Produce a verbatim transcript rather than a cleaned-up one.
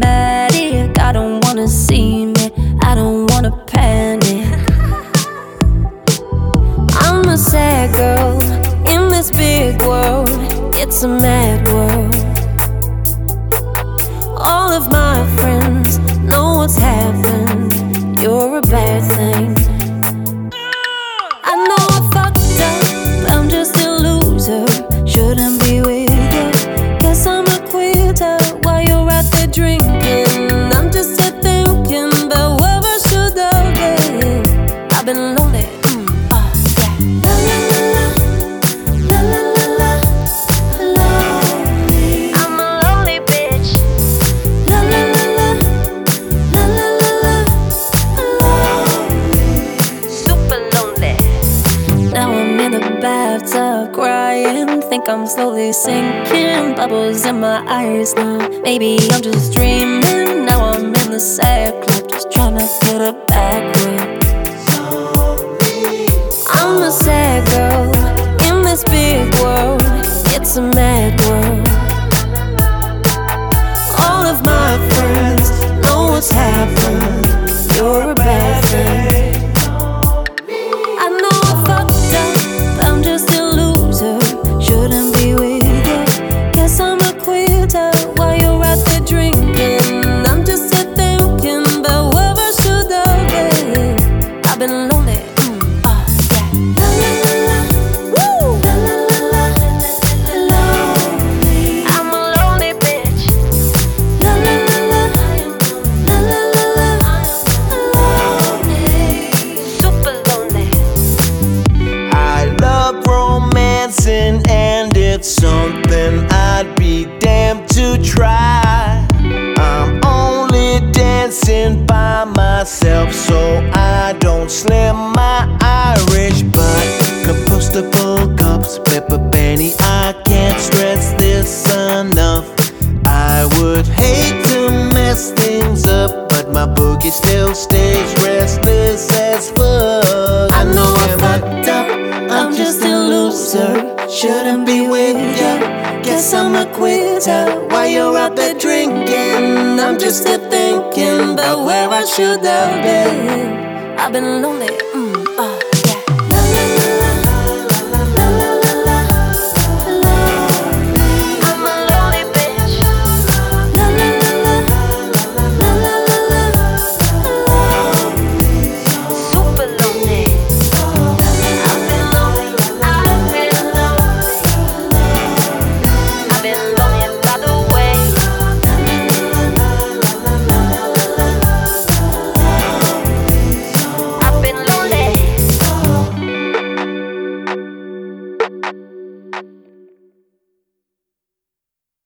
dramatic. I don't wanna see me, I don't wanna panic. I'm a sad girl in this big world. It's a mad world. All of my friends know what's happened. You're a bad thing. I know I fucked up, I'm just a loser. Shouldn't be with you, guess I'm a quitter. While you're out there drinking, I'm just here thinking about where I should have been. I've been lonely, mm, uh, yeah. La la la la, la la la la, lonely. I'm a lonely bitch. La la la la, la la la la, lonely. Super lonely. Now I'm in the bathtub crying, think I'm slowly sinking. Bubbles in my eyes now, maybe I'm just dreaming. Now I'm in the sad club, just trying to get a back rub. I'm a sad girl in this big world. It's a mad world. All of my friends know what's happened. You're a bad thing. I know I fucked up, I'm just a loser. Shouldn't be with you, guess I'm a quitter. While you're out there drinking, I'm just here thinking about where I should have been. I've been lonely, mm, uh, yeah. La la la la, woo. La la la la, lonely. I'm a lonely bitch. La la la la, la la la la, lonely. Super lonely. I love romancing, and it's something I'd be damned to try. I'm only dancing by myself, so I don't slam my Irish butt. Compostable cups, pepper Benny, I can't stress this enough. I would hate to mess things up, but my boogie still stays restless as fuck. I know I fucked up, I'm just a loser. Shouldn't be with you, guess I'm a quitter. While you're out there drinking, I'm just here thinking about where I should have been. I've been lonely, mm.